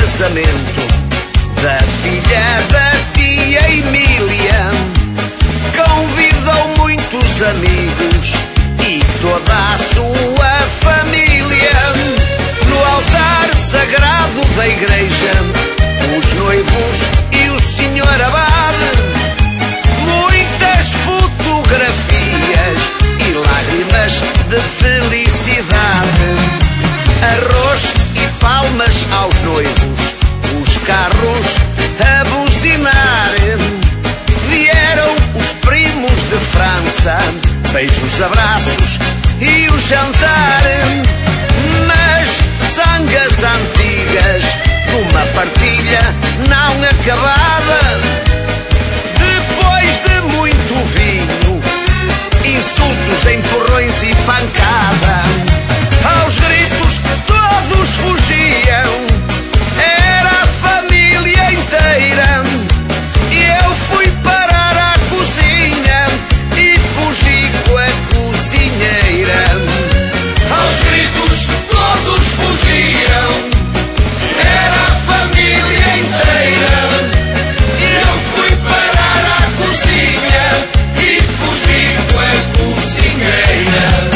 casamento da filha da tia Emília. Convidou muitos amigos e toda a sua família. No altar sagrado da igreja, os noivos e o senhor abade. Muitas fotografias e lágrimas de felicidade. Arroz e palmas aos noivos, os carros a buzinar. Vieram os primos de França, beijos, abraços e o jantar. Mas sangas antigas, uma partilha não acabada. Depois de muito vinho, insultos, empurrões e pancada. Aos gritos todos fugiam, era a família inteira. E eu fui parar à cozinha e fugi com a cozinheira. Aos gritos todos fugiam, era a família inteira. E eu fui parar à cozinha e fugi com a cozinheira.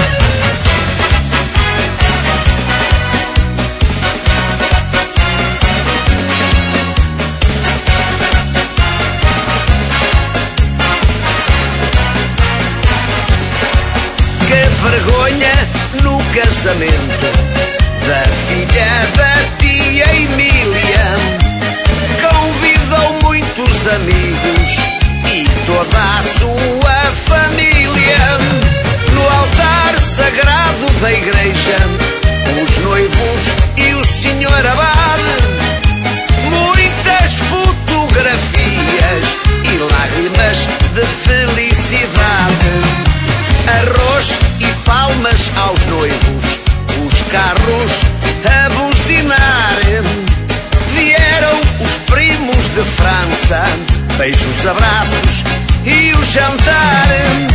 Vergonha no casamento da filha da tia Emília. Convidou muitos amigos e toda a sua família. No altar sagrado da igreja, os noivos e o senhor abade. Muitas fotografias e lágrimas de felicidade. Arroz e palmas aos noivos, os carros a buzinar. Vieram os primos de França, beijos, abraços e o jantar.